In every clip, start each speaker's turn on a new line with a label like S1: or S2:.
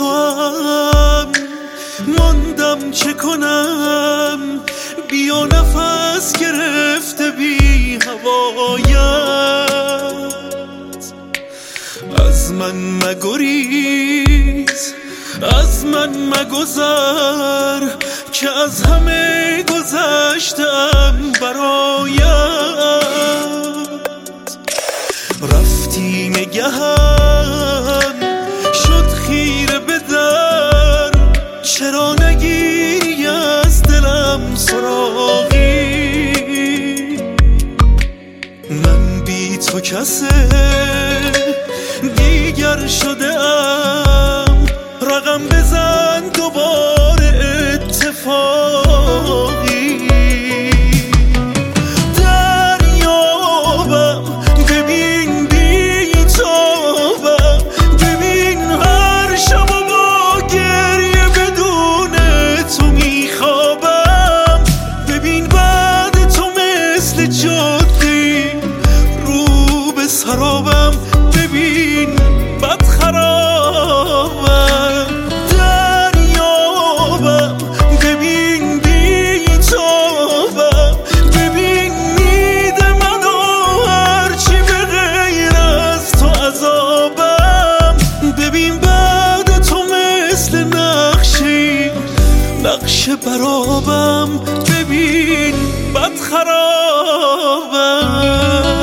S1: هم ماندم، چه کنم؟ بیا نفس گرفته بی هوایت، از من مگریز، از من مگذر، که از همه گذشتم برایت. رفتی نگهم شد خیره به در، چرا نگیری از دلم سراغی؟ من بی تو کسه دیگر شده ام، رقم بزن دوباره اتفاقی. دریابم ببین بی تابم، ببین هر شب و با گریه بدون تو میخوابم، ببین بعد تو مثل جادی رو به سرابم، ببین بد خرابم. دریابم ببین بی تابم، ببین نید منو هرچی به غیر از تو عذابم، ببین بعد تو مثل نقشی نقش برابم، ببین بد خرابم.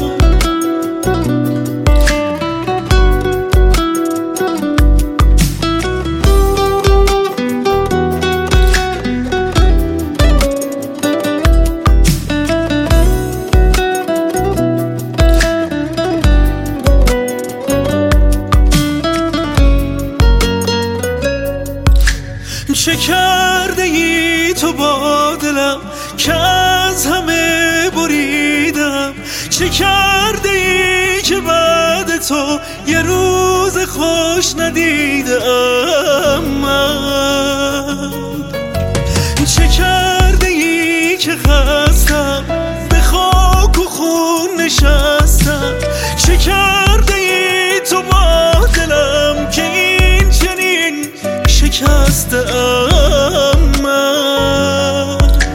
S1: چه کرده ای تو با دلم که از همه بریدم؟ چه کرده ای که بعد تو یه روز خوش ندیدم من؟ چه کرده ای که خستم به خاک و خون نشستم؟ چه کرده ای تو با دلم که این چنین شکستم من؟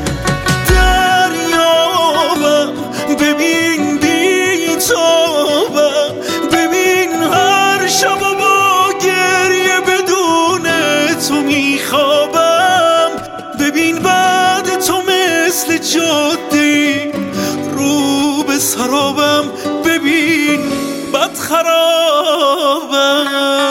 S1: دریابم ببین بی تابم، ببین هر شب و با گریه بدون تو میخوابم، ببین بعد تو مثل جادی رو به سرابم، ببین بد خرابم.